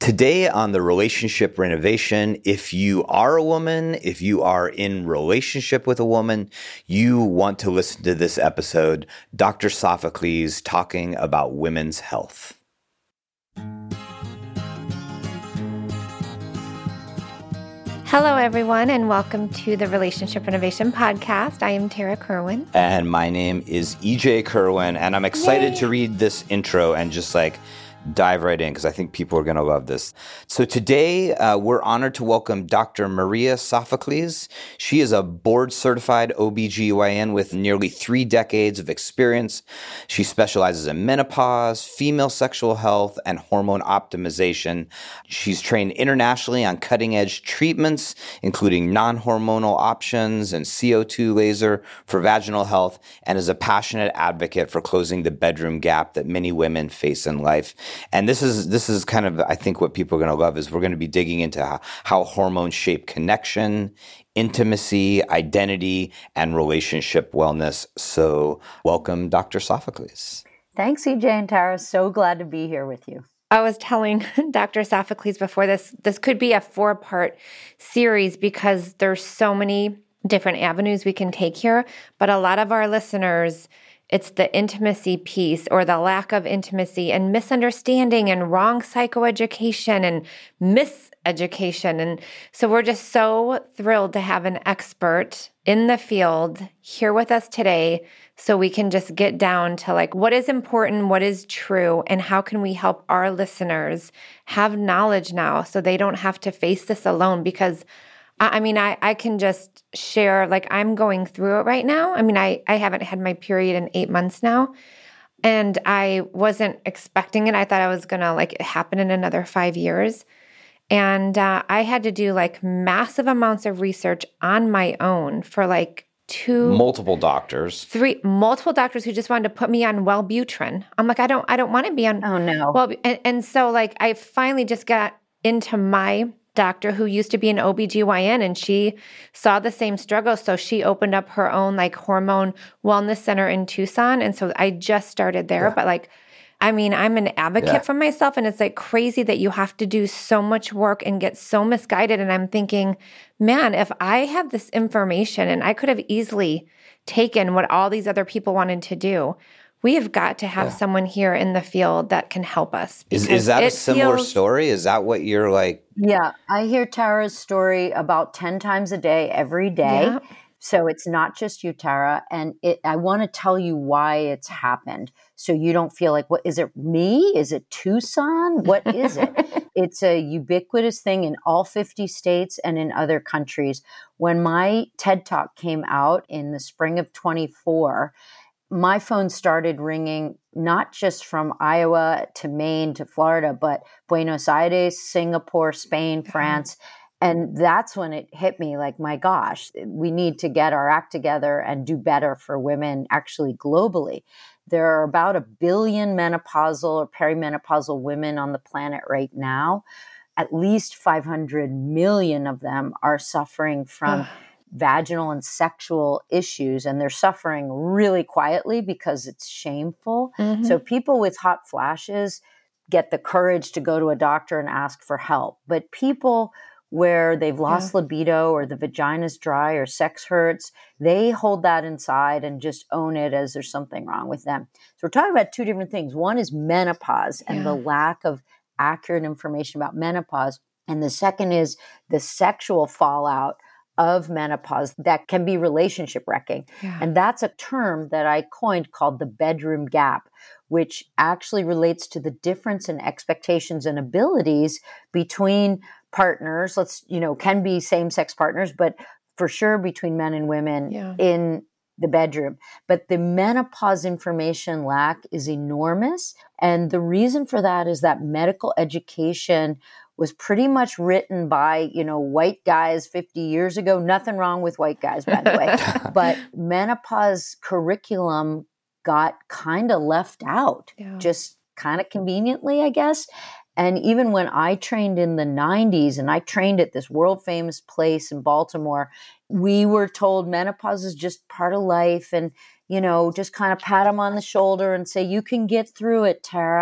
Today on the Relationship Renovation, if you are a woman, if you are in relationship with a woman, you want to listen to this episode, Dr. Sophocles talking about women's health. Hello, everyone, and welcome to the Relationship Renovation Podcast. I am Tara Kerwin. And my name is EJ Kerwin, and I'm excited to read this intro and just dive right in because I think people are going to love this. So today we're honored to welcome Dr. Maria Sophocles. She is a board-certified OBGYN with nearly 3 decades of experience. She specializes in menopause, female sexual health, and hormone optimization. She's trained internationally on cutting-edge treatments, including non-hormonal options and CO2 laser for vaginal health, and is a passionate advocate for closing the bedroom gap that many women face in life. And this is kind of, I think, what people are going to love is we're going to be digging into how hormones shape connection, intimacy, identity, and relationship wellness. So welcome, Dr. Sophocles. Thanks, EJ and Tara. So glad to be here with you. I was telling Dr. Sophocles before this could be a 4-part series because there's so many different avenues we can take here. But a lot of our listeners, it's the intimacy piece or the lack of intimacy and misunderstanding and wrong psychoeducation and miseducation. And so we're just so thrilled to have an expert in the field here with us today so we can just get down to what is important, what is true, and how can we help our listeners have knowledge now so they don't have to face this alone. Because I can just share, I'm going through it right now. I haven't had my period in 8 months now, and I wasn't expecting it. I thought I was going to happen in another 5 years. And I had to do massive amounts of research on my own for multiple doctors who just wanted to put me on Wellbutrin. I'm I don't want to be on. Oh no. Well, and so I finally just got into my doctor who used to be an OBGYN, and she saw the same struggle. So she opened up her own hormone wellness center in Tucson. And so I just started there. Yeah. But I'm an advocate for myself, and it's crazy that you have to do so much work and get so misguided. And I'm thinking, man, if I have this information and I could have easily taken what all these other people wanted to do, we have got to have someone here in the field that can help us. Is that a similar story? Is that what you're Yeah, I hear Tara's story about 10 times a day, every day. Yeah. So it's not just you, Tara. And I want to tell you why it's happened. So you don't feel what is it me? Is it Tucson? What is it? It's a ubiquitous thing in all 50 states and in other countries. When my TED Talk came out in the spring of 24, my phone started ringing, not just from Iowa to Maine to Florida, but Buenos Aires, Singapore, Spain, France. And that's when it hit me my gosh, we need to get our act together and do better for women actually globally. There are about 1 billion menopausal or perimenopausal women on the planet right now. At least 500 million of them are suffering from vaginal and sexual issues, and they're suffering really quietly because it's shameful. Mm-hmm. So people with hot flashes get the courage to go to a doctor and ask for help. But people where they've lost libido or the vagina's dry or sex hurts, they hold that inside and just own it as there's something wrong with them. So we're talking about 2 different things. One is menopause and the lack of accurate information about menopause. And the second is the sexual fallout of menopause that can be relationship wrecking. Yeah. And that's a term that I coined called the bedroom gap, which actually relates to the difference in expectations and abilities between partners. Can be same-sex partners, but for sure between men and women in the bedroom. But the menopause information lack is enormous. And the reason for that is that medical education was pretty much written by, white guys 50 years ago. Nothing wrong with white guys, by the way. But menopause curriculum got kind of left out, just kind of conveniently, I guess. And even when I trained in the 90s, and I trained at this world famous place in Baltimore, we were told menopause is just part of life, and, just kind of pat them on the shoulder and say, you can get through it, Tara.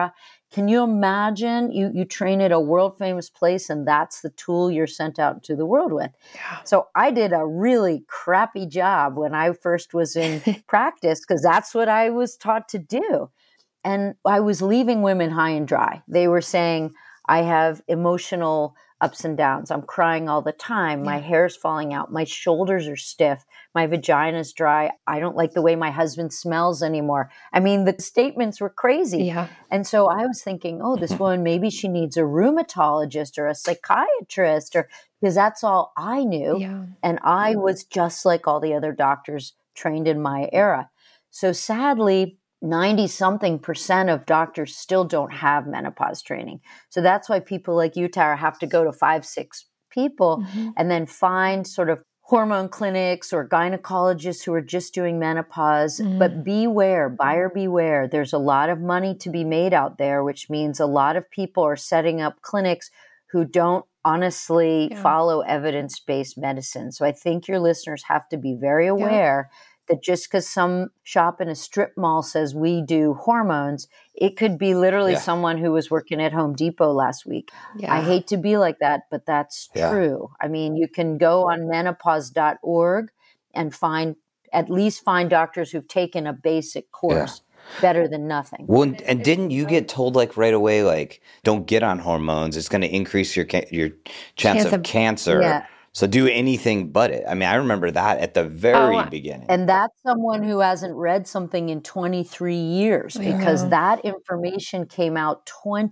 Can you imagine you train at a world famous place and that's the tool you're sent out into the world with? Yeah. So I did a really crappy job when I first was in practice because that's what I was taught to do. And I was leaving women high and dry. They were saying, I have emotional ups and downs. I'm crying all the time. My hair's falling out. My shoulders are stiff. My vagina's dry. I don't like the way my husband smells anymore. I mean, the statements were crazy. Yeah. And so I was thinking, oh, this woman, maybe she needs a rheumatologist or a psychiatrist, or because that's all I knew. Yeah. And I was just like all the other doctors trained in my era. So sadly, 90-something% of doctors still don't have menopause training. So that's why people like you, Tara, have to go to 5-6 people and then find sort of hormone clinics or gynecologists who are just doing menopause. But beware, buyer beware. There's a lot of money to be made out there, which means a lot of people are setting up clinics who don't honestly follow evidence-based medicine. So I think your listeners have to be very aware that just because some shop in a strip mall says we do hormones, it could be literally someone who was working at Home Depot last week. Yeah. I hate to be like that, but that's true. I mean, you can go on menopause.org and at least find doctors who've taken a basic course. Better than nothing. Well, and didn't you get told like right away, like, don't get on hormones. It's going to increase your chance of cancer. Yeah. So do anything but it. I mean, I remember that at the very beginning. And that's someone who hasn't read something in 23 years because that information came out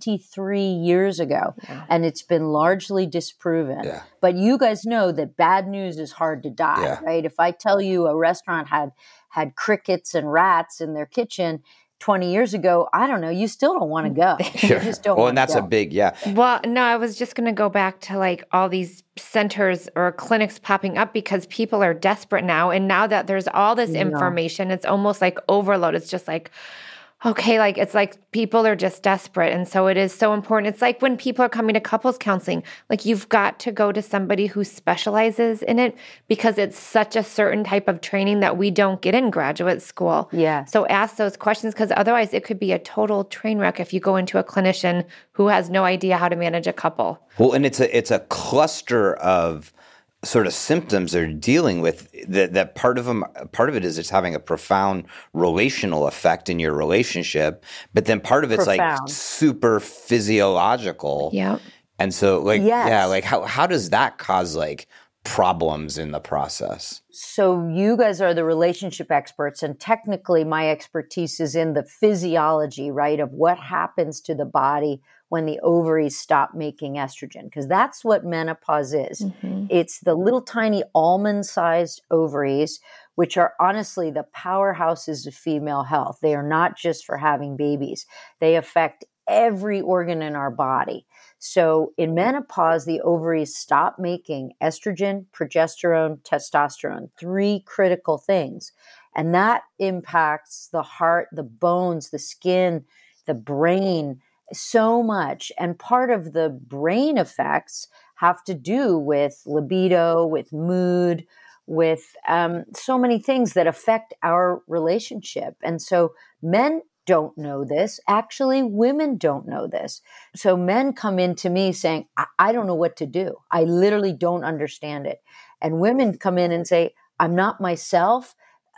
23 years ago and it's been largely disproven. Yeah. But you guys know that bad news is hard to die, right? If I tell you a restaurant had crickets and rats in their kitchen 20 years ago, I don't know, you still don't want to go. Sure. You just don't well, want and that's to a big, Well, no, I was just going to go back to like all these centers or clinics popping up because people are desperate now. And now that there's all this information, it's almost like overload. It's just like, okay, like it's like people are just desperate. And so it is so important. It's like when people are coming to couples counseling, like you've got to go to somebody who specializes in it because it's such a certain type of training that we don't get in graduate school. Yeah. So ask those questions because otherwise it could be a total train wreck if you go into a clinician who has no idea how to manage a couple. Well, and it's a cluster of sort of symptoms they're dealing with that part of it is it's having a profound relational effect in your relationship, but then part of it's like super physiological. Yeah. And so like, like how does that cause like problems in the process? So you guys are the relationship experts, and technically my expertise is in the physiology, right, of what happens to the body when the ovaries stop making estrogen, because that's what menopause is. It's the little tiny almond-sized ovaries, which are honestly the powerhouses of female health. They are not just for having babies. They affect every organ in our body. So in menopause, the ovaries stop making estrogen, progesterone, testosterone, 3 critical things. And that impacts the heart, the bones, the skin, the brain, so much. And part of the brain effects have to do with libido, with mood, with so many things that affect our relationship. And so men don't know this. Actually, women don't know this. So men come in to me saying, I don't know what to do. I literally don't understand it. And women come in and say, I'm not myself.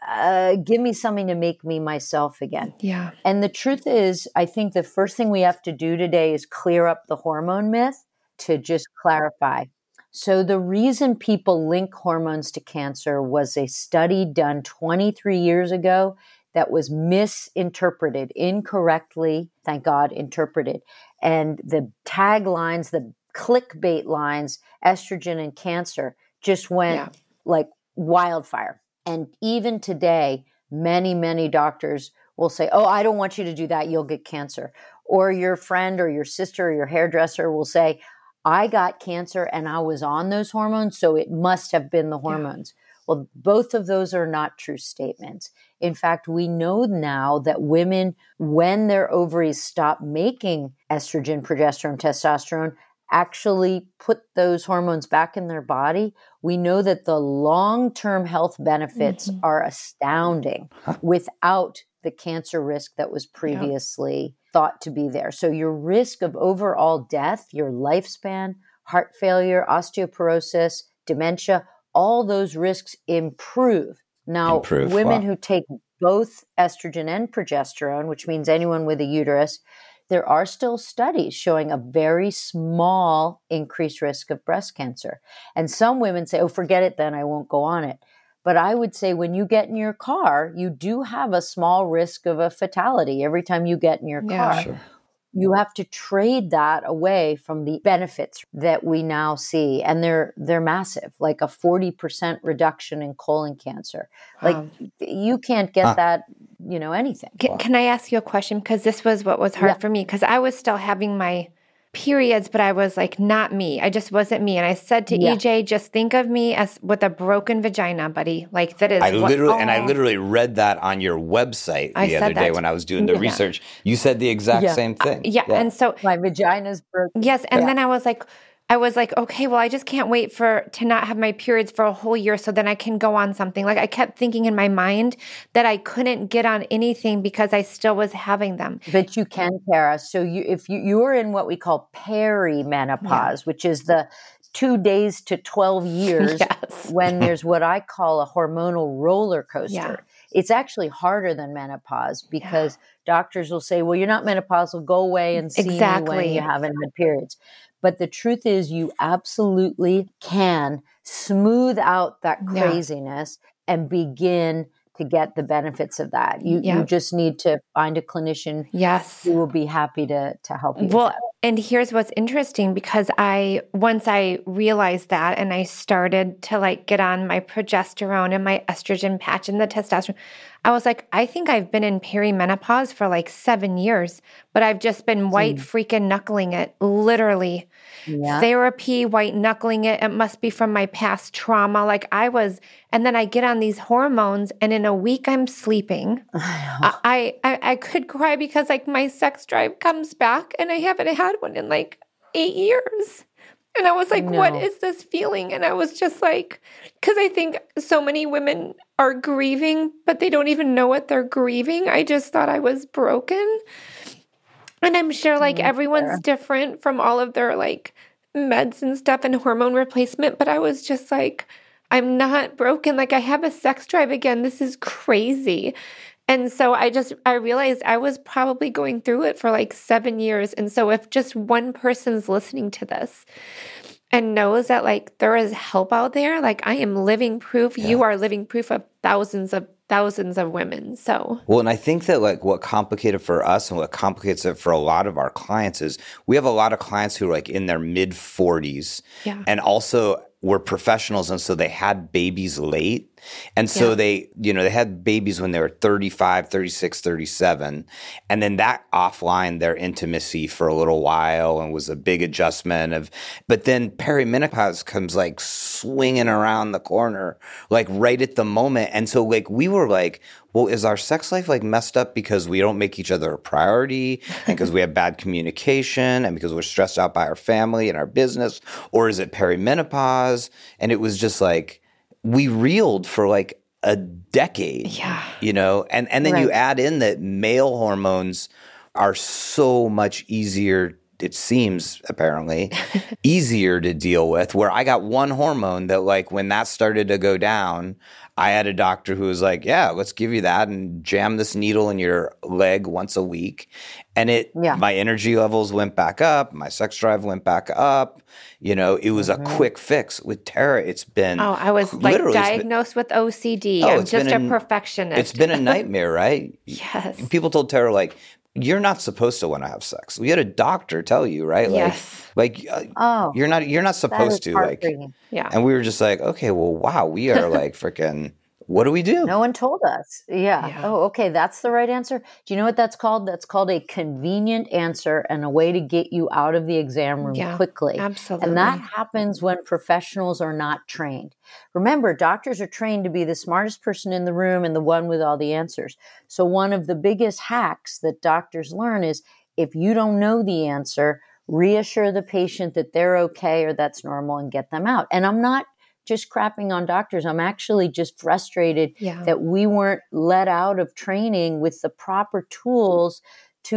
Give me something to make me myself again. Yeah. And the truth is, I think the first thing we have to do today is clear up the hormone myth to just clarify. So the reason people link hormones to cancer was a study done 23 years ago that was misinterpreted, incorrectly, thank God, interpreted. And the taglines, the clickbait lines, estrogen and cancer, just went like wildfire. And even today, many, many doctors will say, oh, I don't want you to do that. You'll get cancer. Or your friend or your sister or your hairdresser will say, I got cancer and I was on those hormones, so it must have been the hormones. Well, both of those are not true statements. In fact, we know now that women, when their ovaries stop making estrogen, progesterone, testosterone, actually put those hormones back in their body. We know that the long-term health benefits are astounding without the cancer risk that was previously thought to be there. So your risk of overall death, your lifespan, heart failure, osteoporosis, dementia, all those risks improve. Now, women who take both estrogen and progesterone, which means anyone with a uterus, there are still studies showing a very small increased risk of breast cancer. And some women say, oh, forget it, then I won't go on it. But I would say when you get in your car, you do have a small risk of a fatality every time you get in your car. Sure. You have to trade that away from the benefits that we now see. And they're massive, like a 40% reduction in colon cancer. Like you can't get that, anything. Can I ask you a question? Because this was what was hard for me, because I was still having my periods, but I was like, not me. I just wasn't me. And I said to EJ, just think of me as with a broken vagina, buddy. Like that is. I literally read that on your website the other day when I was doing the research. You said the exact same thing. And so my vagina's broken. Yes. And then I was like, okay, well, I just can't wait to not have my periods for a whole year so then I can go on something. Like I kept thinking in my mind that I couldn't get on anything because I still was having them. But you can, Tara. So if you're in what we call perimenopause, which is the 2 days to 12 years when there's what I call a hormonal roller coaster. Yeah. It's actually harder than menopause because doctors will say, well, you're not menopausal, go away and see me when you haven't had periods. But the truth is you absolutely can smooth out that craziness and begin to get the benefits of that. You just need to find a clinician who will be happy to help you. Well, and here's what's interesting, because once I realized that and I started to like get on my progesterone and my estrogen patch and the testosterone, I was like, I think I've been in perimenopause for like 7 years, but I've just been white freaking knuckling it, literally. Yeah. Therapy, white knuckling it. It must be from my past trauma. And then I get on these hormones and in a week I'm sleeping. I could cry because like my sex drive comes back and I haven't had one in like 8 years. And I was like, what is this feeling? And I was just like, because I think so many women are grieving, but they don't even know what they're grieving. I just thought I was broken. And I'm sure like everyone's different from all of their like meds and stuff and hormone replacement. But I was just like, I'm not broken. Like I have a sex drive again. This is crazy. And so I realized I was probably going through it for like 7 years. And so if just one person's listening to this and knows that like there is help out there, like I am living proof. You are living proof of thousands of women. So, well, and I think that like what complicated for us and what complicates it for a lot of our clients is we have a lot of clients who are like in their mid 40s and also were professionals. And so they had babies late. And so they had babies when they were 35, 36, 37. And then that offline their intimacy for a little while and was a big adjustment but then perimenopause comes like swinging around the corner, like right at the moment. And so like we were like, well, is our sex life like messed up because we don't make each other a priority and because we have bad communication and because we're stressed out by our family and our business? Or is it perimenopause? And it was just like, we reeled for like a decade, and then you add in that male hormones are so much easier, it seems apparently, easier to deal with, where I got one hormone that like when that started to go down, I had a doctor who was like, yeah, let's give you that and jam this needle in your leg once a week. And my energy levels went back up. My sex drive went back up. It was a quick fix. With Tara, it's been... Oh, I was like diagnosed with OCD. I'm just a perfectionist. It's been a nightmare, right? Yes. People told Tara, like, you're not supposed to want to have sex. We had a doctor tell you, right? Yes. You're not supposed to. Like, and we were just like, okay, well, wow, we are like freaking... What do we do? No one told us. Yeah. Oh, okay. That's the right answer. Do you know what that's called? That's called a convenient answer and a way to get you out of the exam room quickly. Absolutely. And that happens when professionals are not trained. Remember, doctors are trained to be the smartest person in the room and the one with all the answers. So one of the biggest hacks that doctors learn is if you don't know the answer, reassure the patient that they're okay or that's normal and get them out. And I'm not just crapping on doctors. I'm actually just frustrated that we weren't let out of training with the proper tools to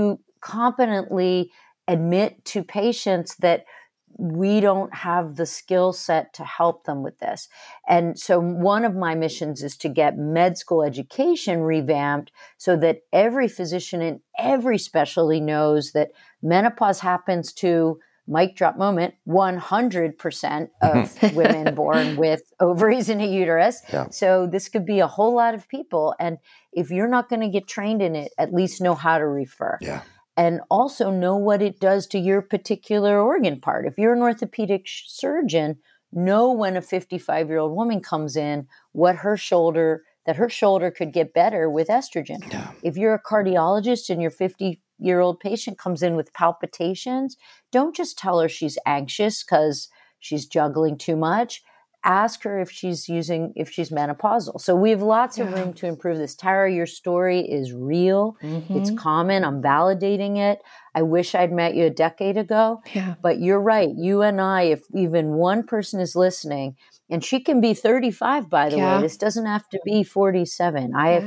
competently admit to patients that we don't have the skill set to help them with this. And so one of my missions is to get med school education revamped so that every physician in every specialty knows that menopause happens to, mic drop moment, 100% of women born with ovaries and a uterus. Yeah. So this could be a whole lot of people. And if you're not going to get trained in it, at least know how to refer. Yeah. And also know what it does to your particular organ part. If you're an orthopedic surgeon, know when a 55-year-old woman comes in, that her shoulder could get better with estrogen. Yeah. If you're a cardiologist and your 50-year-old patient comes in with palpitations, don't just tell her she's anxious because she's juggling too much. Ask her if she's menopausal. So we have lots of room to improve this. Tara, your story is real. It's common. I'm validating it. I wish I'd met you a decade ago. Yeah. But you're right. You and I, if even one person is listening, and she can be 35, by the way, this doesn't have to be 47.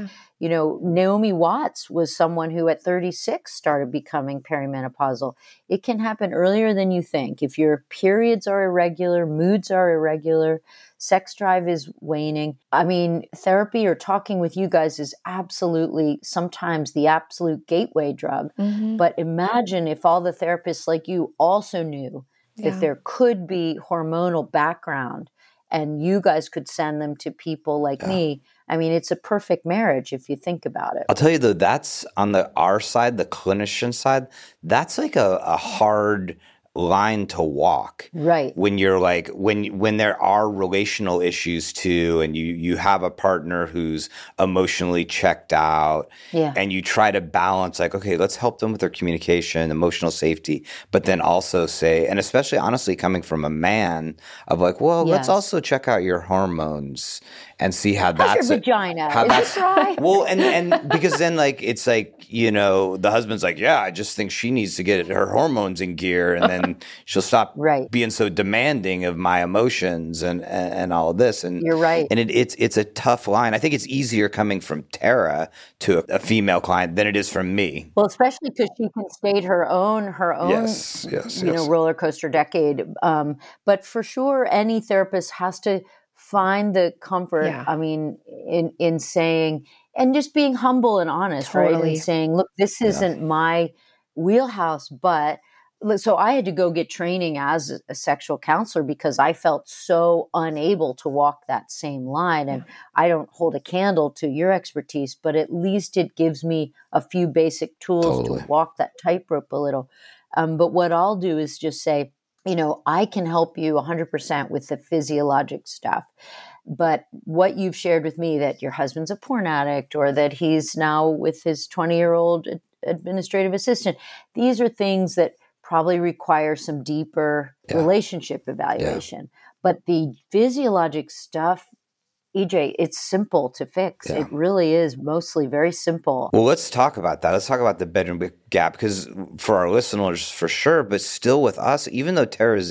Naomi Watts was someone who at 36 started becoming perimenopausal. It can happen earlier than you think. If your periods are irregular, moods are irregular, sex drive is waning. I mean, therapy or talking with you guys is absolutely sometimes the absolute gateway drug. But imagine if all the therapists like you also knew that there could be hormonal background and you guys could send them to people like me. I mean, it's a perfect marriage if you think about it. I'll tell you though, that's on our side, the clinician side, that's like a hard line to walk. Right. When you're like, when there are relational issues too, and you have a partner who's emotionally checked out, and you try to balance like, okay, let's help them with their communication, emotional safety, but then also say, and especially honestly coming from a man of like, well, let's also check out your hormones and see how that's your vagina. How is that's dry? well, and because then like it's like, the husband's like, yeah, I just think she needs to get her hormones in gear, and then she'll stop being so demanding of my emotions and all of this. And you're right. And it's a tough line. I think it's easier coming from Tara to a female client than it is from me. Well, especially because she can state her own roller coaster decade. But for sure, any therapist has to find the comfort, I mean, in saying, and just being humble and honest, right? And saying, look, this isn't my wheelhouse, but so I had to go get training as a sexual counselor because I felt so unable to walk that same line. And I don't hold a candle to your expertise, but at least it gives me a few basic tools to walk that tightrope a little. But what I'll do is just say, I can help you 100% with the physiologic stuff. But what you've shared with me, that your husband's a porn addict or that he's now with his 20-year-old administrative assistant, these are things that probably require some deeper relationship evaluation. But the physiologic stuff, EJ, it's simple to fix. It really is mostly very simple. Well, let's talk about that. Let's talk about the bedroom gap, because for our listeners, for sure, but still with us, even though Tara's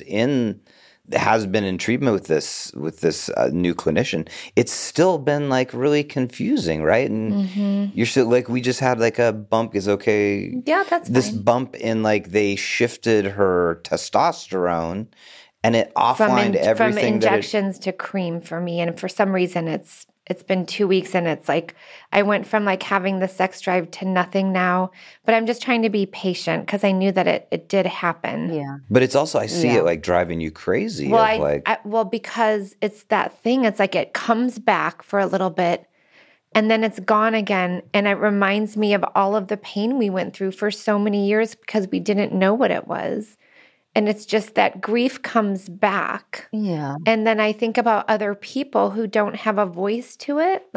has been in treatment with this new clinician, it's still been like really confusing, right? And you're still like, we just had like a bump is okay. Yeah, that's this fine. Bump in like they shifted her testosterone. And it offlined everything. From injections to cream for me. And for some reason, it's been 2 weeks and it's like I went from like having the sex drive to nothing now. But I'm just trying to be patient because I knew that it did happen. Yeah. But it's also, I see it like driving you crazy. Well, because it's that thing. It's like it comes back for a little bit and then it's gone again. And it reminds me of all of the pain we went through for so many years because we didn't know what it was. And it's just that grief comes back. Yeah. And then I think about other people who don't have a voice to it.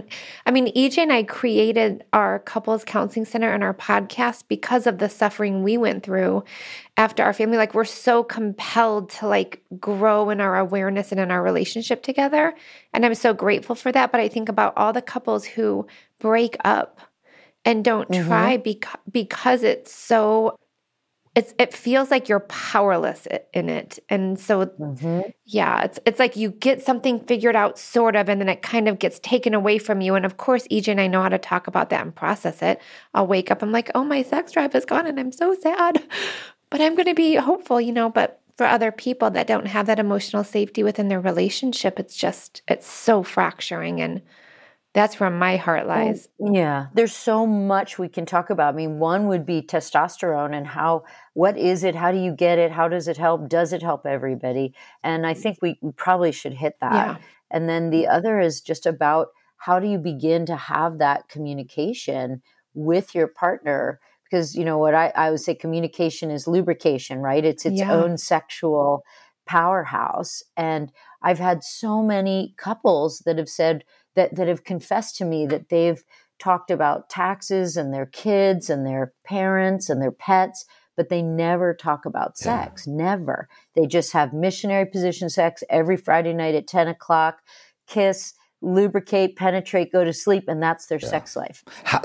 EJ and I created our couples counseling center and our podcast because of the suffering we went through after our family. Like, we're so compelled to like grow in our awareness and in our relationship together. And I'm so grateful for that. But I think about all the couples who break up and don't try because it's so it feels like you're powerless in it. And so, yeah, it's like you get something figured out sort of, and then it kind of gets taken away from you. And of course, EJ and I know how to talk about that and process it. I'll wake up, I'm like, oh, my sex drive is gone and I'm so sad, but I'm going to be hopeful, but for other people that don't have that emotional safety within their relationship, it's so fracturing. And that's where my heart lies. Yeah, there's so much we can talk about. I mean, one would be testosterone and what is it? How do you get it? How does it help? Does it help everybody? And I think we probably should hit that. Yeah. And then the other is just about how do you begin to have that communication with your partner? Because, what I would say communication is lubrication, right? It's its own sexual powerhouse. And I've had so many couples that have said, that have confessed to me that they've talked about taxes and their kids and their parents and their pets, but they never talk about sex. Never. They just have missionary position sex every Friday night at 10 o'clock, kiss, lubricate, penetrate, go to sleep, and that's their sex life.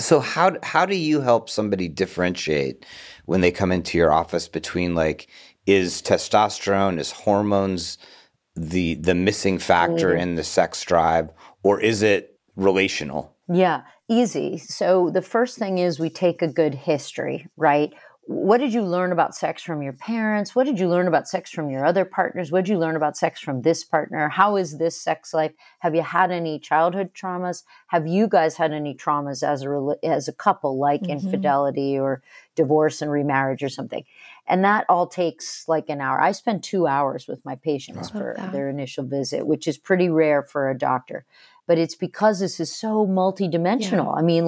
How do you help somebody differentiate when they come into your office between is testosterone, is hormones the missing factor in the sex drive, or is it relational? Yeah, easy. So the first thing is we take a good history, right? What did you learn about sex from your parents? What did you learn about sex from your other partners? What did you learn about sex from this partner? How is this sex life? Have you had any childhood traumas? Have you guys had any traumas as a couple, like infidelity or divorce and remarriage or something? And that all takes like an hour. I spend 2 hours with my patients for their initial visit, which is pretty rare for a doctor. But it's because this is so multidimensional. Yeah. I mean,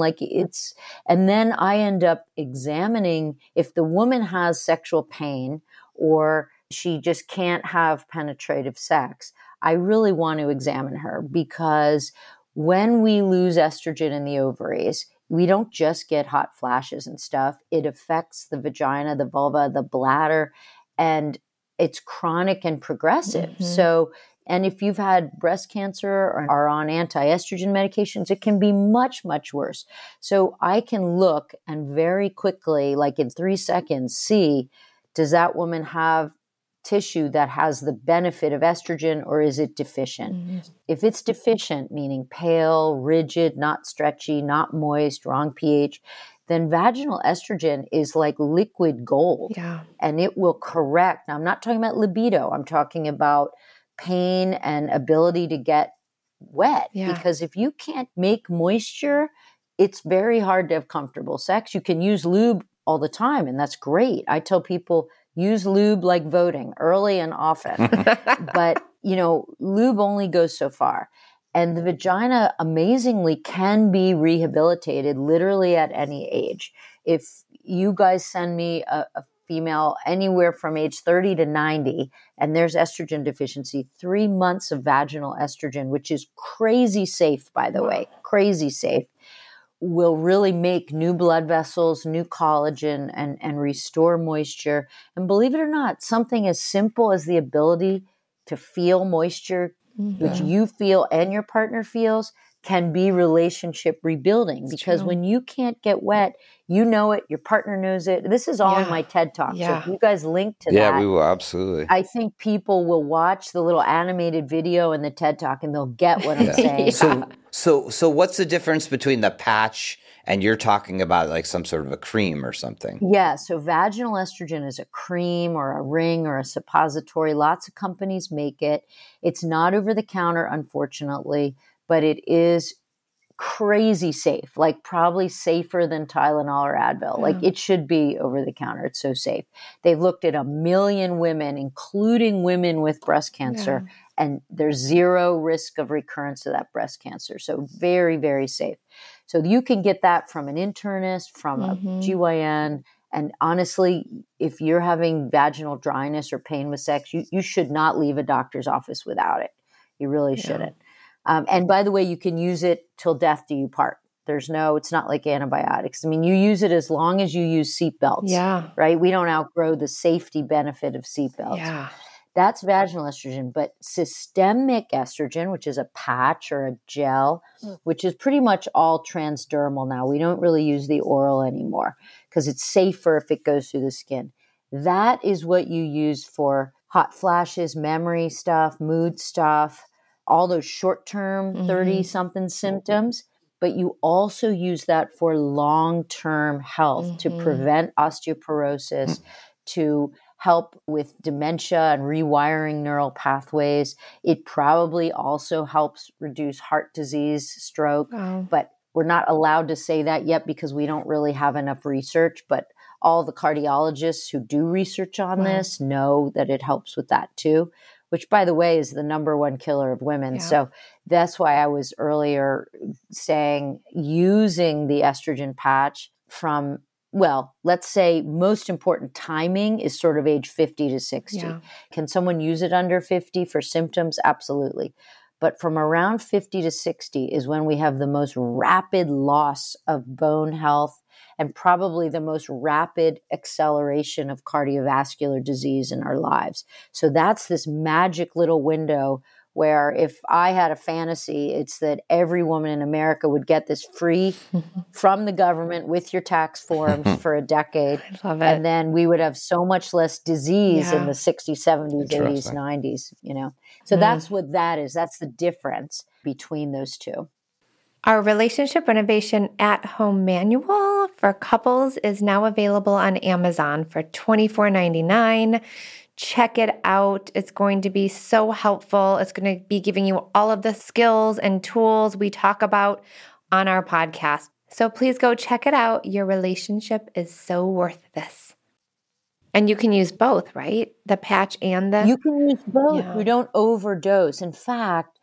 and then I end up examining if the woman has sexual pain or she just can't have penetrative sex. I really want to examine her, because when we lose estrogen in the ovaries, we don't just get hot flashes and stuff. It affects the vagina, the vulva, the bladder, and it's chronic and progressive. And if you've had breast cancer or are on anti-estrogen medications, it can be much, much worse. So I can look and very quickly, like in 3 seconds, see, does that woman have tissue that has the benefit of estrogen, or is it deficient? If it's deficient, meaning pale, rigid, not stretchy, not moist, wrong pH, then vaginal estrogen is like liquid gold. Yeah. And it will correct. Now, I'm not talking about libido. I'm talking about pain and ability to get wet. Yeah. Because if you can't make moisture, it's very hard to have comfortable sex. You can use lube all the time, and that's great. I tell people, use lube like voting, early and often. But, lube only goes so far. And the vagina, amazingly, can be rehabilitated literally at any age. If you guys send me a female anywhere from age 30 to 90, and there's estrogen deficiency, 3 months of vaginal estrogen, which is crazy safe, by the way, crazy safe, will really make new blood vessels, new collagen, and restore moisture. And believe it or not, something as simple as the ability to feel moisture, which you feel and your partner feels, can be relationship rebuilding. Because when you can't get wet, you know it, your partner knows it. This is all in my TED Talk. Yeah. So if you guys link to that. Yeah, we will, absolutely. I think people will watch the little animated video in the TED Talk and they'll get what I'm saying. So what's the difference between the patch and you're talking about like some sort of a cream or something? Yeah, so vaginal estrogen is a cream or a ring or a suppository. Lots of companies make it. It's not over the counter, unfortunately, but it is crazy safe, like probably safer than Tylenol or Advil. Like it should be over the counter. It's so safe. They've looked at 1 million women, including women with breast cancer, and there's zero risk of recurrence of that breast cancer. So very, very safe. So you can get that from an internist, from a GYN. And honestly, if you're having vaginal dryness or pain with sex, you should not leave a doctor's office without it. You really shouldn't. And by the way, you can use it till death do you part. It's not like antibiotics. I mean, you use it as long as you use seatbelts, right? We don't outgrow the safety benefit of seatbelts. Yeah. That's vaginal estrogen. But systemic estrogen, which is a patch or a gel, which is pretty much all transdermal now. We don't really use the oral anymore because it's safer if it goes through the skin. That is what you use for hot flashes, memory stuff, mood stuff, all those short-term 30-something symptoms. But you also use that for long-term health to prevent osteoporosis, to help with dementia and rewiring neural pathways. It probably also helps reduce heart disease, stroke, but we're not allowed to say that yet because we don't really have enough research. But all the cardiologists who do research on this know that it helps with that too, which, by the way, is the number one killer of women. So that's why I was earlier saying using the estrogen patch from, well, let's say most important timing is sort of age 50 to 60. Can someone use it under 50 for symptoms? Absolutely. But from around 50 to 60 is when we have the most rapid loss of bone health and probably the most rapid acceleration of cardiovascular disease in our lives. So that's this magic little window where if I had a fantasy, it's that every woman in America would get this free from the government with your tax forms for a decade. I love it. And then we would have so much less disease in the 60s, 70s, 80s, 90s, you know. So that's what that is. That's the difference between those two. Our relationship renovation at-home manual for couples is now available on Amazon for $24.99. Check it out. It's going to be so helpful. It's going to be giving you all of the skills and tools we talk about on our podcast. So please go check it out. Your relationship is so worth this. And you can use both, right? The patch and the... You can use both. You don't overdose. In fact,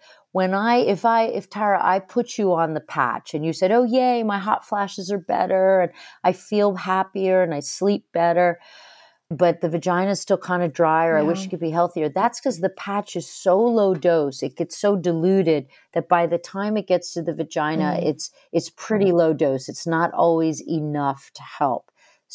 if Tara, I put you on the patch and you said, oh, yay, my hot flashes are better and I feel happier and I sleep better, but the vagina is still kind of dry or I wish it could be healthier. That's because the patch is so low dose. It gets so diluted that by the time it gets to the vagina, it's pretty low dose. It's not always enough to help.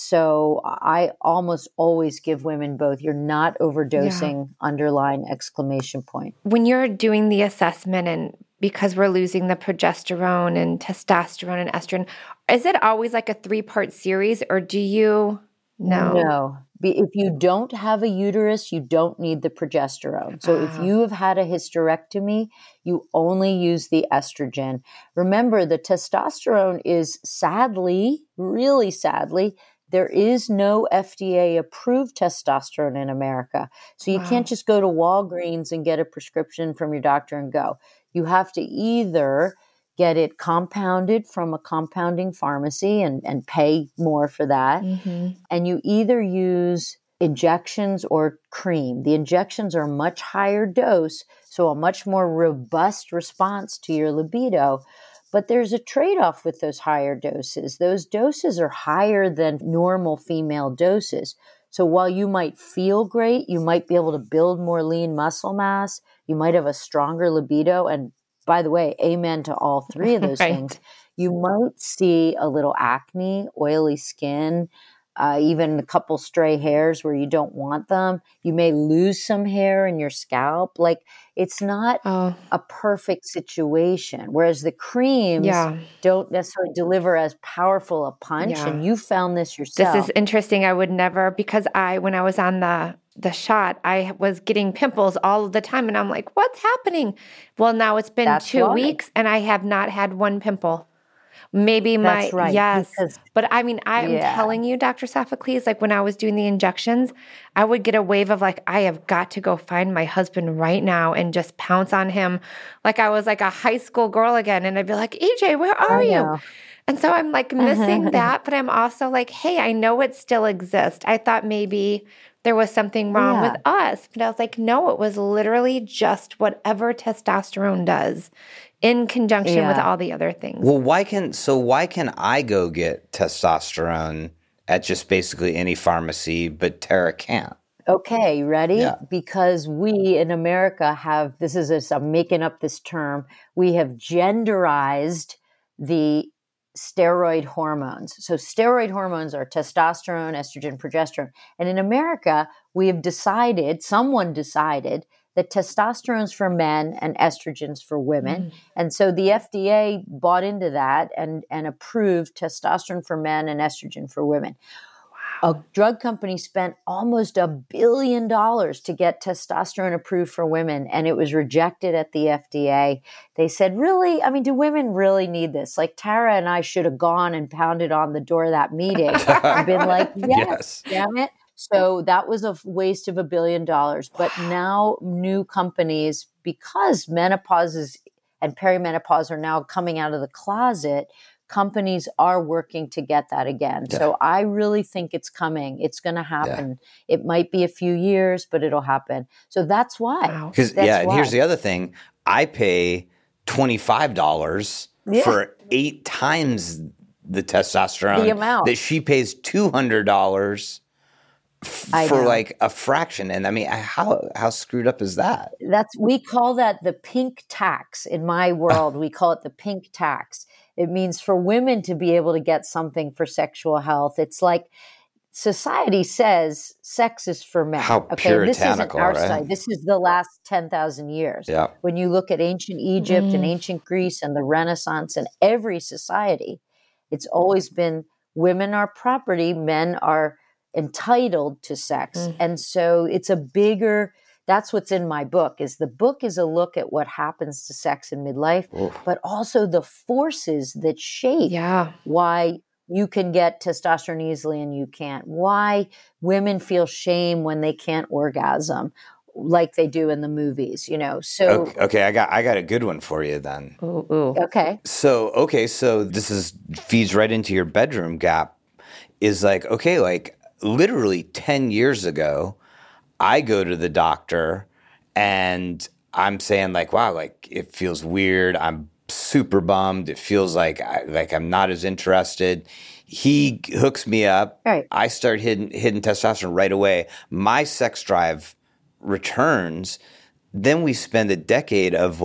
So I almost always give women both. You're not overdosing, underline exclamation point. When you're doing the assessment and because we're losing the progesterone and testosterone and estrogen, is it always like a 3-part series or do you know? No. If you don't have a uterus, you don't need the progesterone. So if you have had a hysterectomy, you only use the estrogen. Remember, the testosterone is sadly, really sadly, there is no FDA-approved testosterone in America. So you can't just go to Walgreens and get a prescription from your doctor and go. You have to either get it compounded from a compounding pharmacy and pay more for that. And you either use injections or cream. The injections are a much higher dose, so a much more robust response to your libido. But there's a trade-off with those higher doses. Those doses are higher than normal female doses. So while you might feel great, you might be able to build more lean muscle mass, you might have a stronger libido, and by the way, amen to all three of those things. You might see a little acne, oily skin, even a couple stray hairs where you don't want them. You may lose some hair in your scalp. Like, it's not a perfect situation. Whereas the creams don't necessarily deliver as powerful a punch. And you found this yourself. This is interesting. I would never, because when I was on the shot, I was getting pimples all of the time. And I'm like, what's happening? Well, now it's been 2 weeks and I have not had one pimple. Maybe That's right, because, but I mean, I'm telling you, Dr. Sophocles, like when I was doing the injections, I would get a wave of like, I have got to go find my husband right now and just pounce on him. Like I was like a high school girl again. And I'd be like, EJ, where are you? And so I'm like missing that, but I'm also like, hey, I know it still exists. I thought maybe there was something wrong with us, but I was like, no, it was literally just whatever testosterone does in conjunction with all the other things. Well, why can I go get testosterone at just basically any pharmacy, but Tara can't? Okay, ready? Yeah. Because we in America have, I'm making up this term, we have genderized the steroid hormones. So steroid hormones are testosterone, estrogen, progesterone. And in America, someone decided that testosterone's for men and estrogen's for women. And so the FDA bought into that and approved testosterone for men and estrogen for women. A drug company spent almost $1 billion to get testosterone approved for women, and it was rejected at the FDA. They said, really? I mean, do women really need this? Like, Tara and I should have gone and pounded on the door of that meeting and been like, yes, damn it. So that was a waste of $1 billion. But now new companies, because menopause and perimenopause are now coming out of the closet, companies are working to get that again. Yeah. So I really think it's coming. It's going to happen. Yeah. It might be a few years, but it'll happen. So that's why. Because and here's the other thing. I pay $25 for 8 times the testosterone the amount that she pays $200 for like a fraction. And I mean, how screwed up is that? We call that the pink tax in my world. We call it the pink tax. It means for women to be able to get something for sexual health. It's like society says sex is for men. How puritanical, this isn't our right? side. This is the last 10,000 years. Yeah. When you look at ancient Egypt and ancient Greece and the Renaissance and every society, it's always been women are property, men are entitled to sex. And so it's a bigger... That's what's in my book. The book is a look at what happens to sex in midlife, but also the forces that shape why you can get testosterone easily and you can't. Why women feel shame when they can't orgasm like they do in the movies, So okay, I got a good one for you then. Ooh. Okay. So this feeds right into your bedroom gap. Is like, okay, like literally 10 years ago, I go to the doctor and I'm saying like, wow, like it feels weird. I'm super bummed. It feels like I'm not as interested. He hooks me up. Right. I start hitting testosterone right away. My sex drive returns. Then we spend a decade of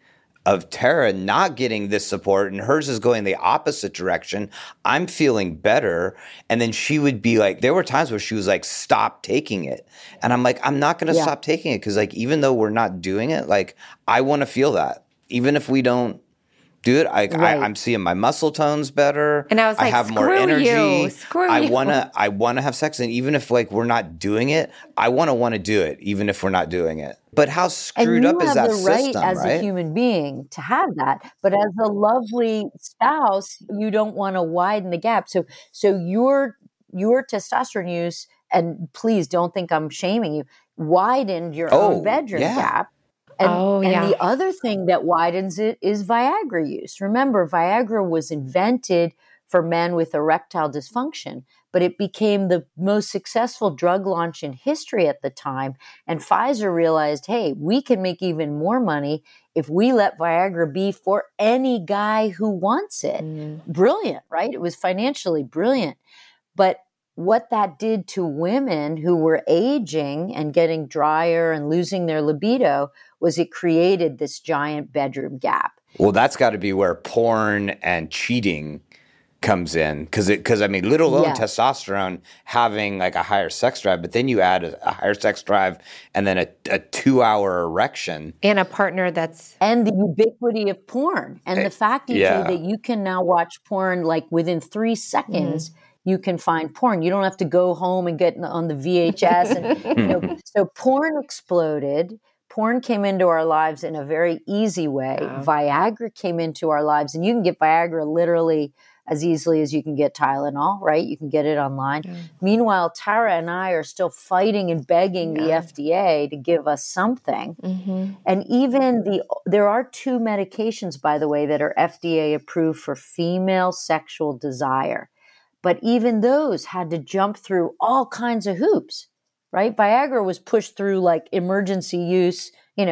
Tara not getting this support and hers is going the opposite direction. I'm feeling better. And then she would be like, there were times where she was like, stop taking it. And I'm like, I'm not going to stop taking it. Cause like, even though we're not doing it, like I want to feel that even if we don't do it. I'm seeing my muscle tones better. And I was like, I have more energy. I you. want to have sex. And even if like we're not doing it, I want to do it, even if we're not doing it. But how screwed up is that system, right? You have the right as a human being to have that. But as a lovely spouse, you don't want to widen the gap. So your testosterone use, and please don't think I'm shaming you, widened your own bedroom gap. And the other thing that widens it is Viagra use. Remember, Viagra was invented for men with erectile dysfunction, but it became the most successful drug launch in history at the time. And Pfizer realized, hey, we can make even more money if we let Viagra be for any guy who wants it. Brilliant, right? It was financially brilliant. But what that did to women who were aging and getting drier and losing their libido was it created this giant bedroom gap. Well, that's got to be where porn and cheating comes in. Because I mean, let alone testosterone having like a higher sex drive, but then you add a higher sex drive and then a 2-hour erection. And a partner And the ubiquity of porn. And the fact that you can now watch porn like within 3 seconds. You can find porn. You don't have to go home and get on the VHS. And, so porn exploded. Porn came into our lives in a very easy way. Wow. Viagra came into our lives. And you can get Viagra literally as easily as you can get Tylenol, right? You can get it online. Meanwhile, Tara and I are still fighting and begging the FDA to give us something. And even there are 2 medications, by the way, that are FDA approved for female sexual desire. But even those had to jump through all kinds of hoops, right? Viagra was pushed through like emergency use,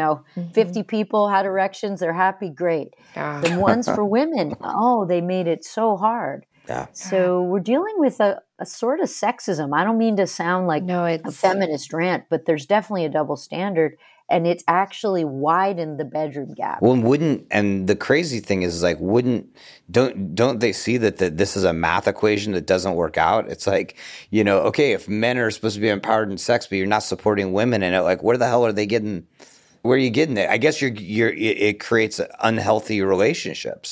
50 people had erections, they're happy, great. The ones for women, they made it so hard. So we're dealing with a sort of sexism. I don't mean to sound like a feminist rant, but there's definitely a double standard. And it's actually widened the bedroom gap. Well, and the crazy thing is like, don't they see that this is a math equation that doesn't work out? It's like, okay, if men are supposed to be empowered in sex, but you're not supporting women in it, like, where the hell are they getting? Where are you getting it? I guess it creates unhealthy relationships.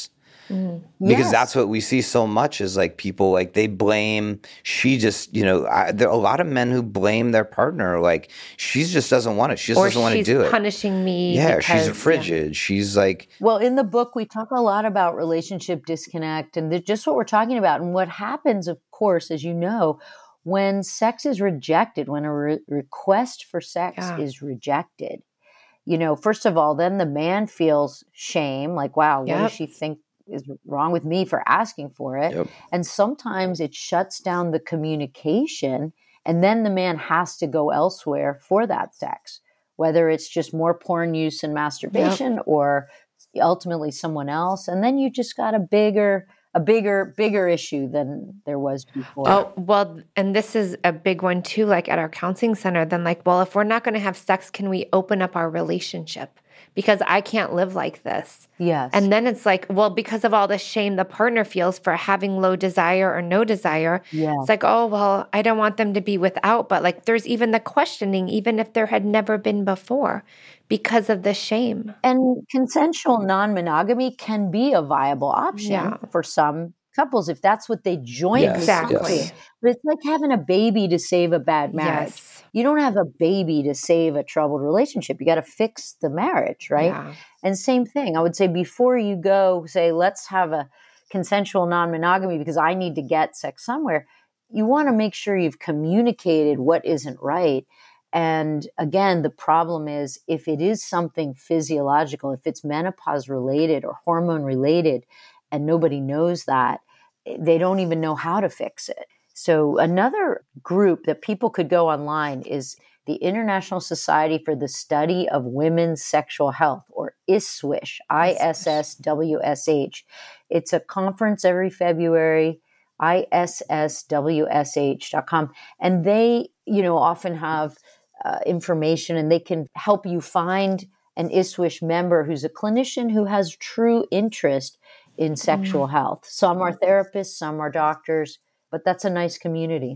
Because Yes. that's what we see so much is like people like they blame, she just, there are a lot of men who blame their partner. Like she just doesn't want it. She just Or doesn't want to she's do it. punishing me. Yeah, because, she's frigid. She's like, Well, in the book, we talk a lot about relationship disconnect and just what we're talking about. And what happens, of course, as you know, when sex is rejected, when a request for sex is rejected, first of all, then the man feels shame, like, wow, what does she think is wrong with me for asking for it? Yep. And sometimes it shuts down the communication, and then the man has to go elsewhere for that sex, whether it's just more porn use and masturbation or ultimately someone else. And then you just got a bigger issue than there was before. Oh, well, and this is a big one too, like at our counseling center, then like, well, if we're not going to have sex, can we open up our relationship? Because I can't live like this. Yes. And then it's like, well, because of all the shame the partner feels for having low desire or no desire, it's like, oh, well, I don't want them to be without. But like, there's even the questioning, even if there had never been before, because of the shame. And consensual non-monogamy can be a viable option for some couples if that's what they jointly Exactly. yes. But it's like having a baby to save a bad marriage. Yes. You don't have a baby to save a troubled relationship. You got to fix the marriage, right? Yeah. And same thing. I would say before you go say, let's have a consensual non-monogamy because I need to get sex somewhere, you want to make sure you've communicated what isn't right. And again, the problem is if it is something physiological, if it's menopause related or hormone related, and nobody knows that, they don't even know how to fix it. So another group that people could go online is the International Society for the Study of Women's Sexual Health, or ISSWSH, ISSWSH. It's a conference every February, ISSWSH.com. And they, often have information and they can help you find an ISSWSH member who's a clinician who has true interest in sexual health. Some are therapists, some are doctors, but that's a nice community.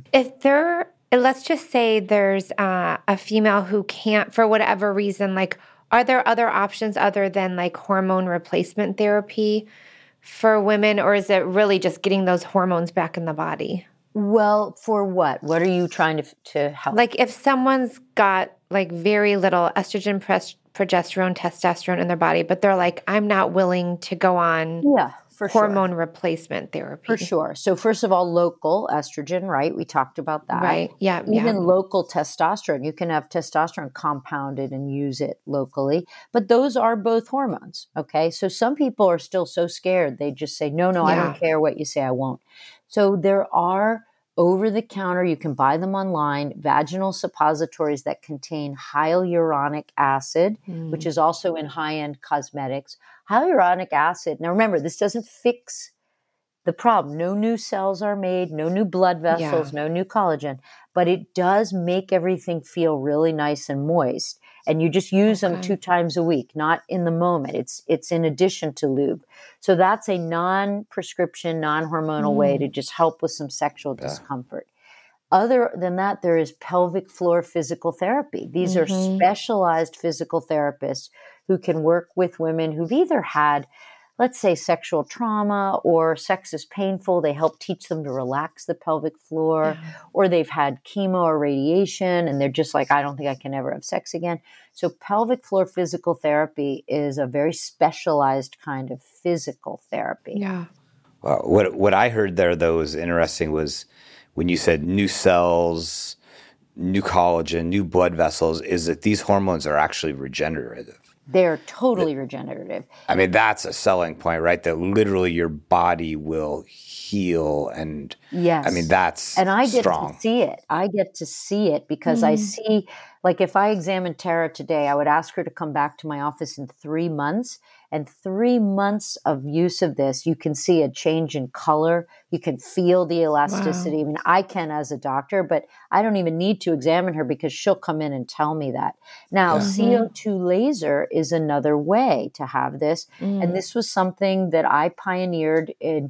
Let's just say there's a female who can't, for whatever reason, like, are there other options other than like hormone replacement therapy for women, or is it really just getting those hormones back in the body? Well, for what? What are you trying to help? Like if someone's got like very little estrogen, progesterone, testosterone in their body, but they're like, I'm not willing to go on hormone replacement therapy. For sure. So first of all, local estrogen, right? We talked about that. Right. Yeah. Even local testosterone. You can have testosterone compounded and use it locally, but those are both hormones. Okay. So some people are still so scared. They just say, no, I don't care what you say. I won't. So there are over the counter, you can buy them online, vaginal suppositories that contain hyaluronic acid, which is also in high-end cosmetics. Hyaluronic acid, now remember, this doesn't fix the problem. No new cells are made, no new blood vessels, no new collagen, but it does make everything feel really nice and moist. And you just use them 2 times a week, not in the moment. It's in addition to lube. So that's a non-prescription, non-hormonal way to just help with some sexual discomfort. Other than that, there is pelvic floor physical therapy. These are specialized physical therapists who can work with women who've either had, let's say, sexual trauma or sex is painful. They help teach them to relax the pelvic floor, or they've had chemo or radiation and they're just like, I don't think I can ever have sex again. So pelvic floor physical therapy is a very specialized kind of physical therapy. Yeah. Well, what I heard there, though, was interesting was when you said new cells, new collagen, new blood vessels, is that these hormones are actually regenerative. They're totally regenerative. I mean, that's a selling point, right? That literally your body will heal. And I mean, that's and I get strong. to see it. I get to see it because I see, like if I examined Tara today, I would ask her to come back to my office in 3 months. And 3 months of use of this, you can see a change in color. You can feel the elasticity. I mean, I can as a doctor, but I don't even need to examine her because she'll come in and tell me that. Now, CO2 laser is another way to have this. And this was something that I pioneered in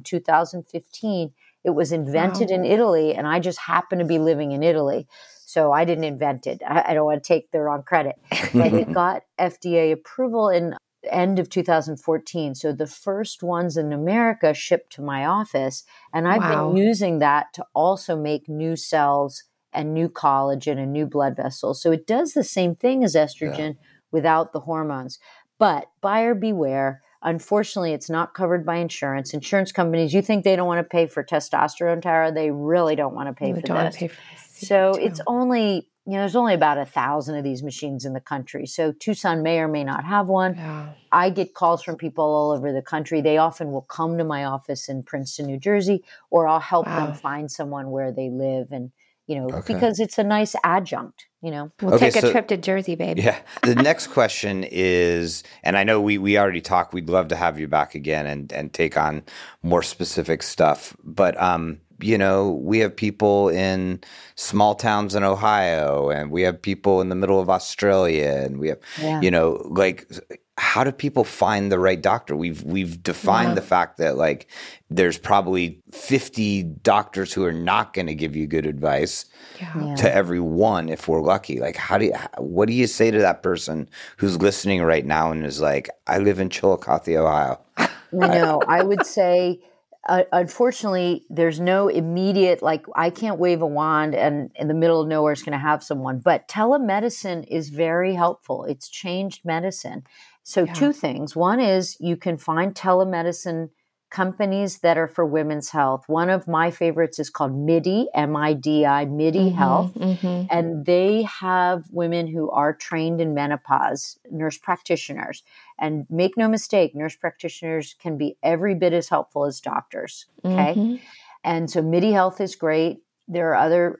2015. It was invented in Italy, and I just happened to be living in Italy. So I didn't invent it. I don't want to take the wrong credit. But it got FDA approval in end of 2014. So the first ones in America shipped to my office. And I've been using that to also make new cells and new collagen and new blood vessels. So it does the same thing as estrogen without the hormones. But buyer beware. Unfortunately, it's not covered by insurance. Insurance companies, you think they don't want to pay for testosterone, Tara? They really don't want to pay for this. So it's only, there's only about 1,000 of these machines in the country. So Tucson may or may not have one. Yeah. I get calls from people all over the country. They often will come to my office in Princeton, New Jersey, or I'll help them find someone where they live. And because it's a nice adjunct, We'll take a trip to Jersey, babe. Yeah. The next question is, and I know we already talked, we'd love to have you back again and take on more specific stuff. But, we have people in small towns in Ohio, and we have people in the middle of Australia, and we have, how do people find the right doctor? We've defined the fact that there's probably 50 doctors who are not going to give you good advice to every one if we're lucky. What do you say to that person who's listening right now and is like, I live in Chillicothe, Ohio? No, I would say, unfortunately, there's no immediate, I can't wave a wand and in the middle of nowhere is going to have someone. But telemedicine is very helpful. It's changed medicine. So two things. One is you can find telemedicine companies that are for women's health. One of my favorites is called MIDI, M-I-D-I, MIDI Health. Mm-hmm. And they have women who are trained in menopause, nurse practitioners. And make no mistake, nurse practitioners can be every bit as helpful as doctors. Okay. Mm-hmm. And so MIDI Health is great. There are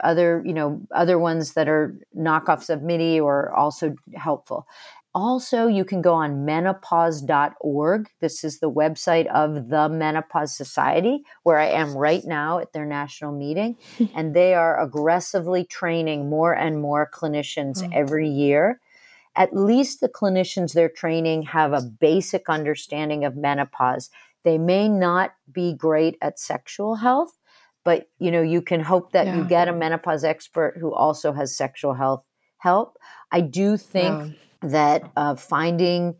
other ones that are knockoffs of MIDI or also helpful. Also, you can go on menopause.org. This is the website of the Menopause Society, where I am right now at their national meeting. And they are aggressively training more and more clinicians every year. At least the clinicians they're training have a basic understanding of menopause. They may not be great at sexual health, but you can hope that you get a menopause expert who also has sexual health help. I do think that finding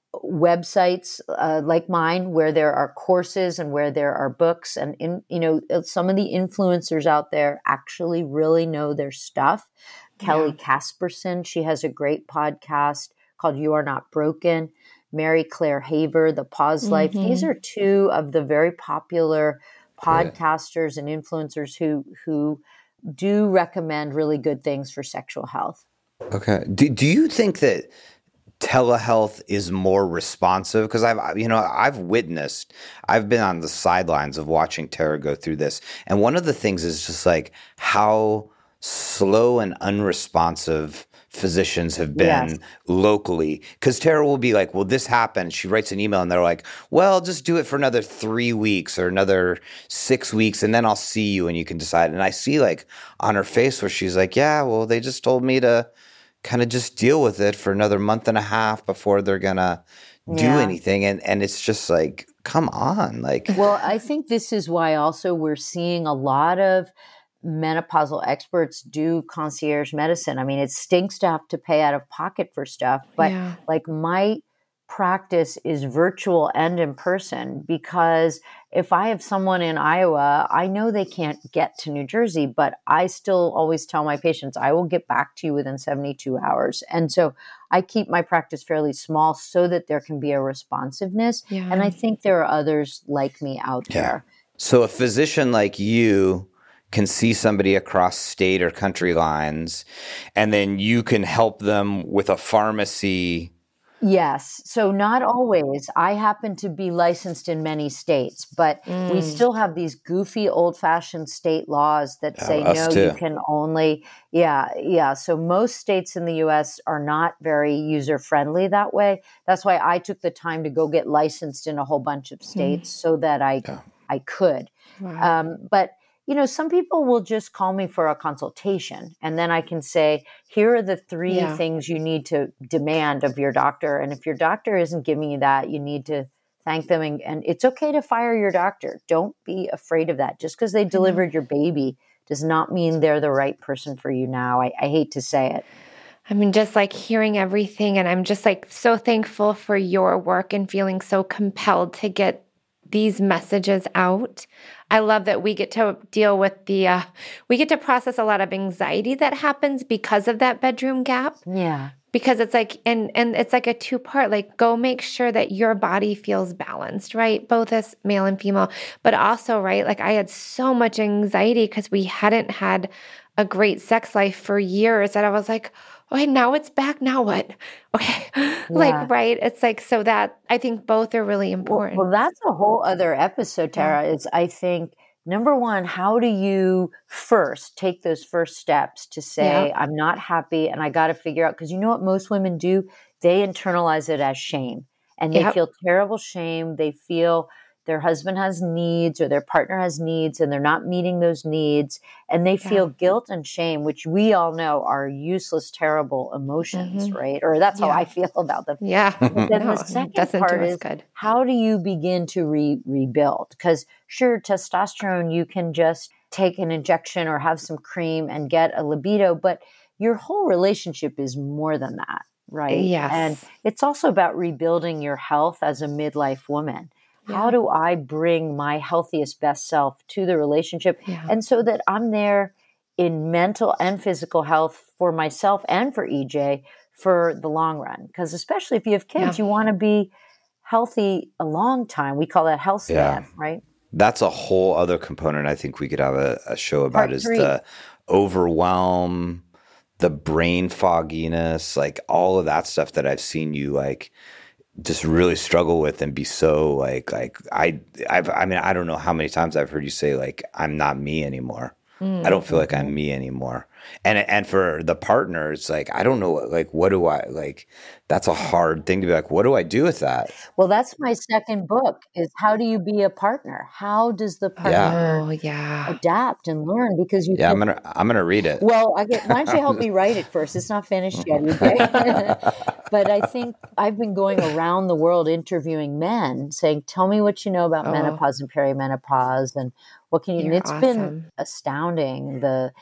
websites like mine where there are courses and where there are books and some of the influencers out there actually really know their stuff. Kelly Casperson, she has a great podcast called You Are Not Broken. Mary Claire Haver, The Pause Life. These are two of the very popular podcasters and influencers who do recommend really good things for sexual health. Okay. Do you think that telehealth is more responsive? Because I've witnessed, I've been on the sidelines of watching Tara go through this. And one of the things is just how slow and unresponsive physicians have been locally. Because Tara will be like, well, this happened. She writes an email and they're like, well, just do it for another 3 weeks or another 6 weeks and then I'll see you and you can decide. And I see on her face where she's like, yeah, well, they just told me to kind of just deal with it for another month and a half before they're going to do anything. And it's just come on. Well, I think this is why also we're seeing a lot of menopausal experts do concierge medicine. I mean, it stinks to have to pay out of pocket for stuff, but my practice is virtual and in person, because if I have someone in Iowa, I know they can't get to New Jersey, but I still always tell my patients, I will get back to you within 72 hours. And so I keep my practice fairly small so that there can be a responsiveness. Yeah. And I think there are others like me out there. So a physician like you can see somebody across state or country lines, and then you can help them with a pharmacy. Yes. So not always. I happen to be licensed in many states, but we still have these goofy old-fashioned state laws that say, no, you can only, So most states in the U.S. are not very user-friendly that way. That's why I took the time to go get licensed in a whole bunch of states so that I could. Wow. But some people will just call me for a consultation, and then I can say, here are the 3 things you need to demand of your doctor. And if your doctor isn't giving you that, you need to thank them. And it's okay to fire your doctor. Don't be afraid of that. Just because they delivered your baby does not mean they're the right person for you now. I hate to say it. I mean, just like hearing everything, and I'm just like so thankful for your work and feeling so compelled to get these messages out. I love that we get to deal with we get to process a lot of anxiety that happens because of that bedroom gap. Yeah. Because it's like, and it's like a two-part, like go make sure that your body feels balanced, right? Both as male and female, but also, right? Like I had so much anxiety because we hadn't had a great sex life for years that I was like, okay, now it's back. Now what? Okay. Like, right. It's like, so that I think both are really important. Well, that's a whole other episode, Tara. Is I think, number one, how do you first take those first steps to say, I'm not happy and I got to figure out, because you know what most women do? They internalize it as shame and they feel terrible shame. They feel their husband has needs or their partner has needs and they're not meeting those needs. And they feel guilt and shame, which we all know are useless, terrible emotions, right? Or that's how I feel about them. Yeah. But then the second part is, how do you begin to rebuild? Because sure, testosterone, you can just take an injection or have some cream and get a libido, but your whole relationship is more than that, right? Yes. And it's also about rebuilding your health as a midlife woman. How do I bring my healthiest, best self to the relationship? And so that I'm there in mental and physical health for myself and for EJ for the long run. Because especially if you have kids, you want to be healthy a long time. We call that health span, right? That's a whole other component I think we could have a show about is the overwhelm, the brain fogginess, like all of that stuff that I've seen you like just really struggle with and be so like I mean, I don't know how many times I've heard you say like, I'm not me anymore. I don't feel like I'm me anymore. And for the partner, it's like, I don't know, like, what do I, like, that's a hard thing to be like, what do I do with that? Well, that's my second book is how do you be a partner? How does the partner adapt and learn? Because you I'm gonna read it. Well, why don't you help me write it first? It's not finished yet, okay? But I think I've been going around the world interviewing men saying, tell me what you know about menopause and perimenopause and what can you, and it's been astounding.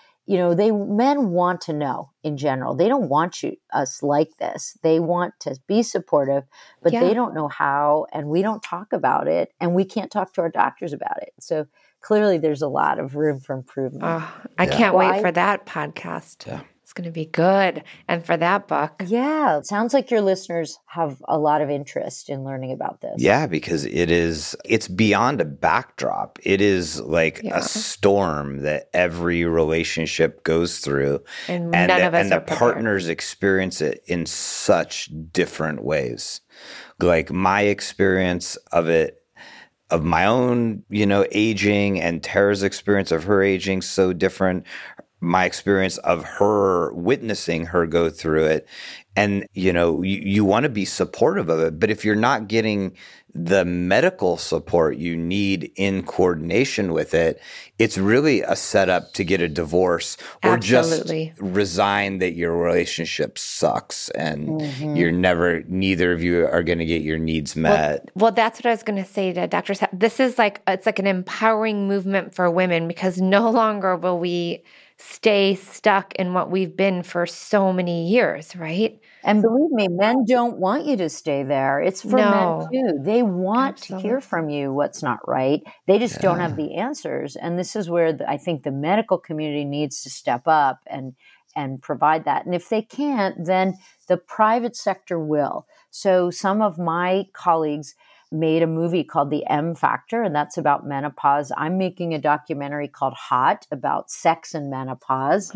Men want to know in general. They don't want us like this. They want to be supportive, but they don't know how, and we don't talk about it, and we can't talk to our doctors about it. So clearly there's a lot of room for improvement. I can't wait for that podcast. Yeah. It's going to be good. And for that book. Yeah. It sounds like your listeners have a lot of interest in learning about this. Yeah, because it's beyond a backdrop. It is like a storm that every relationship goes through. And the partners experience it in such different ways. Like my experience of it, of my own, aging, and Tara's experience of her aging, so different. My experience of her witnessing her go through it. And, you want to be supportive of it. But if you're not getting the medical support you need in coordination with it, it's really a setup to get a divorce or just resign that your relationship sucks and neither of you are going to get your needs met. Well, that's what I was going to say to Dr. This is it's like an empowering movement for women because no longer will we stay stuck in what we've been for so many years, right? And believe me, men don't want you to stay there. It's for men too. They want to hear from you what's not right. They just don't have the answers. And this is where I think the medical community needs to step up and provide that. And if they can't, then the private sector will. So some of my colleagues made a movie called The M Factor, and that's about menopause. I'm making a documentary called Hot about sex and menopause.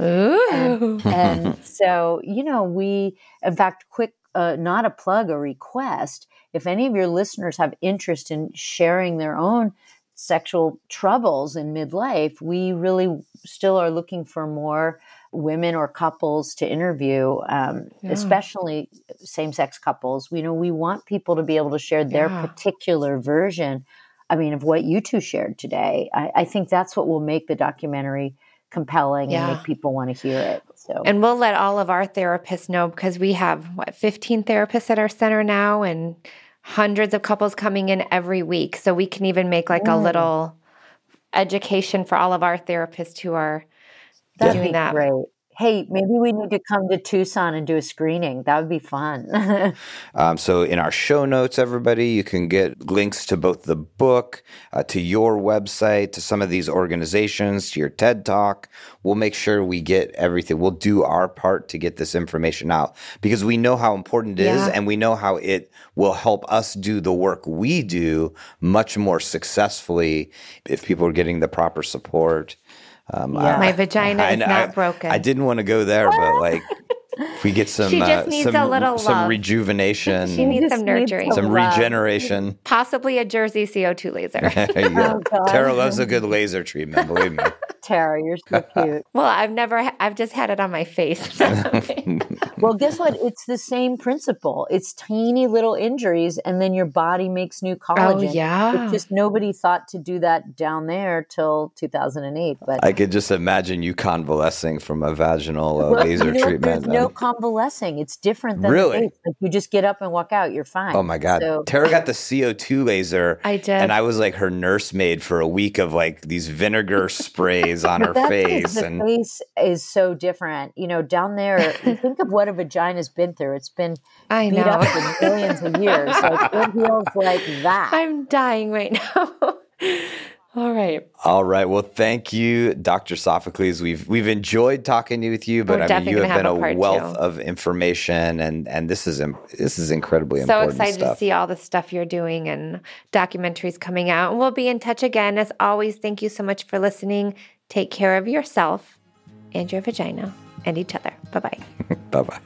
And so, we, in fact, quick, not a plug, a request. If any of your listeners have interest in sharing their own sexual troubles in midlife, we really still are looking for more women or couples to interview, especially same-sex couples. We want people to be able to share their particular version, of what you two shared today. I think that's what will make the documentary compelling and make people want to hear it. So, and we'll let all of our therapists know because we have 15 therapists at our center now and hundreds of couples coming in every week. So we can even make a little education for all of our therapists who are doing that. Great. Hey, maybe we need to come to Tucson and do a screening. That would be fun. So in our show notes, everybody, you can get links to both the book, to your website, to some of these organizations, to your TED Talk. We'll make sure we get everything. We'll do our part to get this information out because we know how important it is, and we know how it will help us do the work we do much more successfully if people are getting the proper support. My vagina is not broken. I didn't want to go there, but like, if we get some, she just needs a little some love. Rejuvenation, She needs some nurturing, some regeneration, possibly a Jersey CO2 laser. There you go. Tara loves a good laser treatment. Believe me. Tara, you're so cute. Well, I've just had it on my face. Well, guess what? It's the same principle. It's tiny little injuries, and then your body makes new collagen. Oh, yeah. It's just nobody thought to do that down there till 2008. But I could just imagine you convalescing from a vaginal laser treatment. There's no convalescing. It's different than Really? like you just get up and walk out. You're fine. Oh my God. So, Tara got the CO2 laser. I did. And I was like her nursemaid for a week of like these vinegar sprays on her face. The face is so different. You know, down there, think of what a vagina's been through. It's been beat up for millions of years. Like, it feels like that. I'm dying right now. All right. Well, thank you, Dr. Sophocles. We've enjoyed talking with you, but I mean, you have been a wealth of information, and this is incredibly important. So excited to see all the stuff you're doing and documentaries coming out. And we'll be in touch again. As always, thank you so much for listening. Take care of yourself and your vagina and each other. Bye-bye. Bye-bye.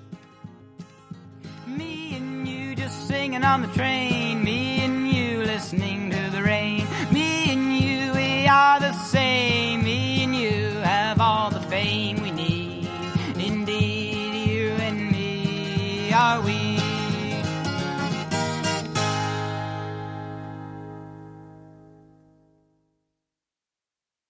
Me and you just singing on the train. Me and you listening to the rain. Me and you, we are the same. Me and you have all the fame we need. Indeed, you and me are we.